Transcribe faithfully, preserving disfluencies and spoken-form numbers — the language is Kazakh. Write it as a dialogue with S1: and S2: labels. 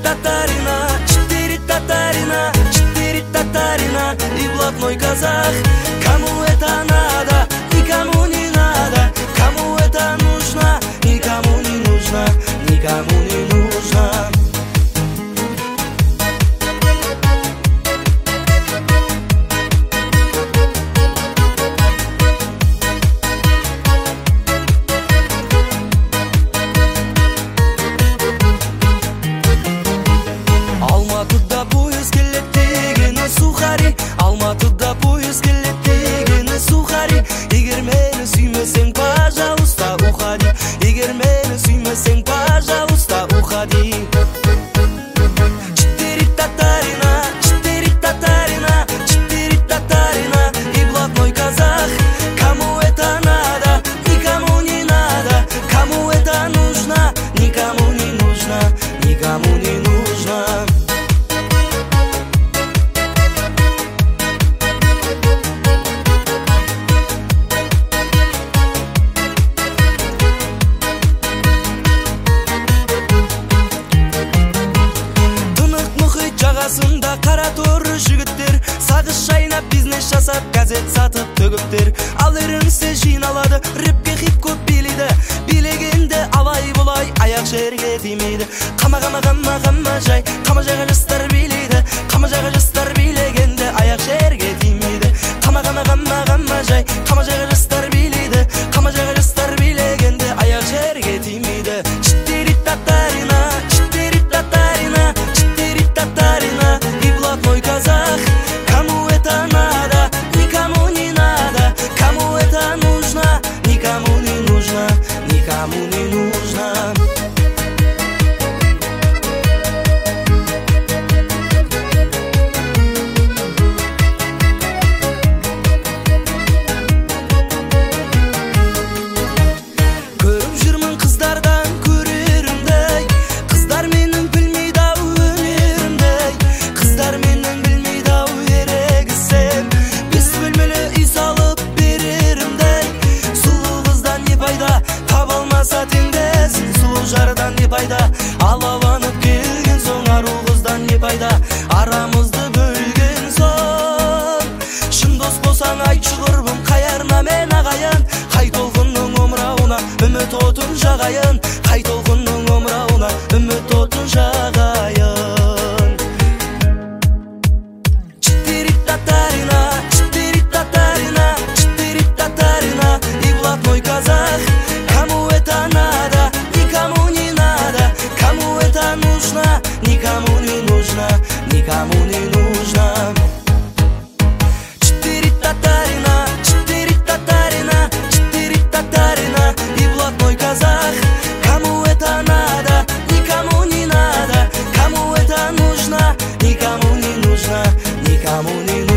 S1: татарина, четыре татарина, четыре татарина и блатной казах. Кому это надо, никому не надо. Кому это нужно, никому не нужно, никому не нужно. Алматыда поезд келет дегені сухари, Алматыда поезд келет дегені сухари. Егер мені сүймесең, пожалуйста, уходи. Егер мені сүймесең, пожалуйста, уходи. Четыре татарина, четыре татарина, четыре татарина и блатной казах. Кому это надо, никому не надо. Кому это нужно, никому не нужно, никому не нужно. Жағасында қара торы жігіттер, сағыз шайнап бизнес жасап, газет сатып төгіптер. Ал ерінсе жиналады, рэпке хип-хоп билейді. Билегенде алай болай, аяқ жерге тимейді. Қама қама қама қама жай, қама жайға жастар билейді. Қама жайға жастар билегенде аяқ жерге тимейді. Қама қама қама қама жай, қама жайға жастар билейді. Қама жайға жастар билегенде аяқ жерге тимейді. Четыре татарина, четыре татарина, татарина и блатной казах. Кому это надо, никому не надо. Кому это нужно, никому не нужно, никому не нужно. Көріп жүрмін қыздардан көрерімдей, қыздар менің білмейді ау өнерімдей. Қыздар менің білмейді ау ерегісем, бес бөлмелі үй салып берерімдей. Сұлу қыздан не пайда, таба алмаса теңдесін. Сұлу жардан не пайда, алаланып келген соң. Ару қыздан не пайда, арамызды бөлген соң. Шын дос болсаң айтшы құрбым, қайарына мен ағайын. Қай толқынның омырауына үміт отын жағайын. Қай толқынның омырауына үміт отын жағайын. Четыре татарина, четыре татарина, четыре татарина и блатной казах. Кому это надо, никому не надо. Кому это нужно, никому не нужно, никому не нужно. Четыре татарина, четыре татарина, четыре татарина и блатной казах. Кому это надо, никому не надо. Кому это нужно, никому не нужно, никому не нужно.